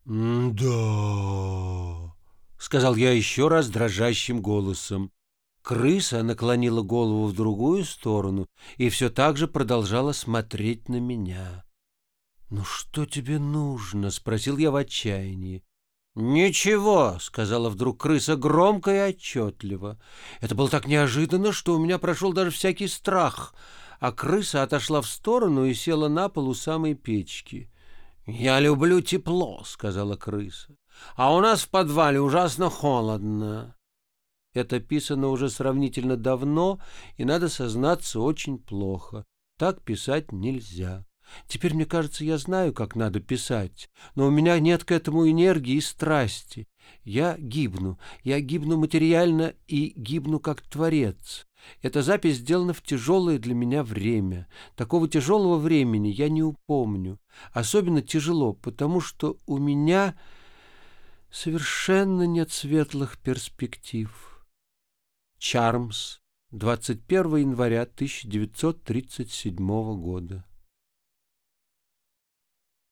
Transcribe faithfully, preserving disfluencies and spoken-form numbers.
«Да», — сказал я еще раз дрожащим голосом. Крыса наклонила голову в другую сторону и все так же продолжала смотреть на меня. «Ну что тебе нужно?» — спросил я в отчаянии. «Ничего», — сказала вдруг крыса громко и отчетливо. Это было так неожиданно, что у меня прошел даже всякий страх, а крыса отошла в сторону и села на пол у самой печки. «Я люблю тепло», — сказала крыса, — «а у нас в подвале ужасно холодно». Это писано уже сравнительно давно, и, надо сознаться, очень плохо. Так писать нельзя. Теперь, мне кажется, я знаю, как надо писать, но у меня нет к этому энергии и страсти. Я гибну, я гибну материально и гибну как творец. Эта запись сделана в тяжелое для меня время. Такого тяжелого времени я не упомню. Особенно тяжело, потому что у меня совершенно нет светлых перспектив. Чармс, двадцать первого января тысяча девятьсот тридцать седьмого года.